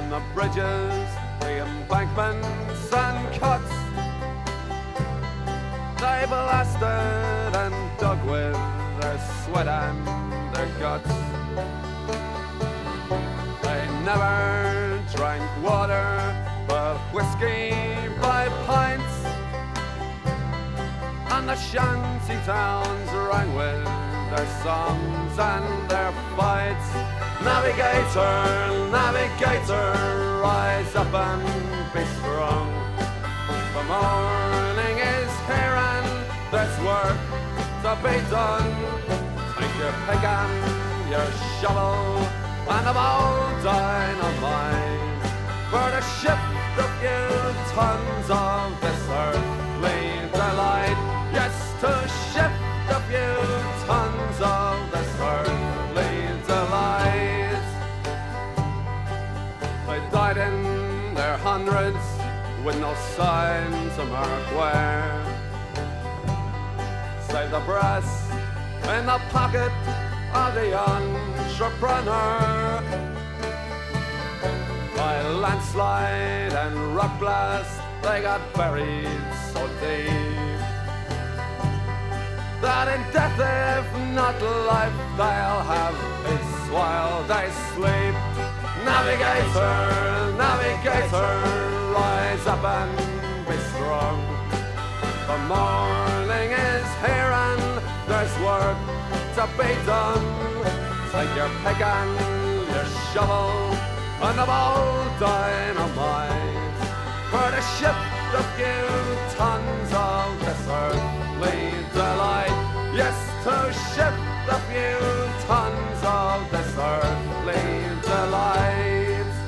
the bridges, the embankments and cuts, they blasted and dug with their sweat and their guts. They never drank water but whiskey by pints, and the shanty towns rang with their songs and their fights. Navigator, navigator, rise up and be strong. The morning is here and there's work to be done. Take your pick and your shovel and a bowl dynamite for to shift a few tons of this earthly delight. Yes, to shift a few tons of this earthly delight. They died in their hundreds with no sign to mark where, save the brass in the pocket of the entrepreneur. By landslide and rock blast they got buried so deep that in death, if not life, they'll have peace while they sleep. Navigator, navigator, rise up and be strong. The morning is here and there's work to be done. Take your pick and your shovel and a bowl dynamite for to shift a few tons of this earthly delight. Yes, to shift a few tons of this earthly delight.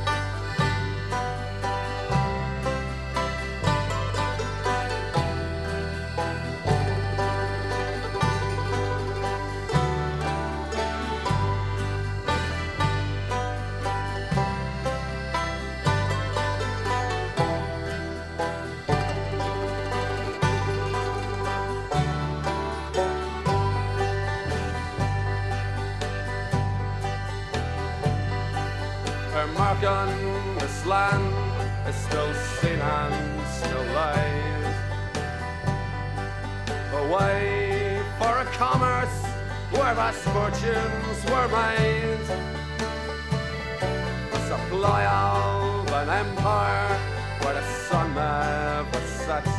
Markin, this land is still seen and still lies. The way for a commerce where vast fortunes were made, the supply of an empire where the sun never sets,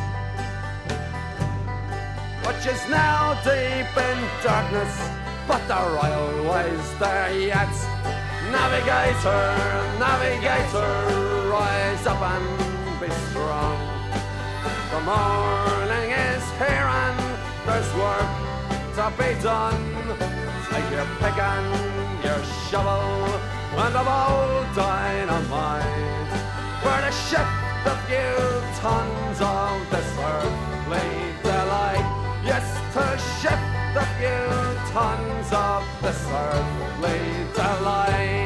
which is now deep in darkness, but the royal way's there yet. Navigator, navigator, rise up and be strong. The morning is here and there's work to be done. Take your pick and your shovel and a bowl dynamite for to shift a few tons of this earthly delight. Yes, to shift a few tons of this earthly delight.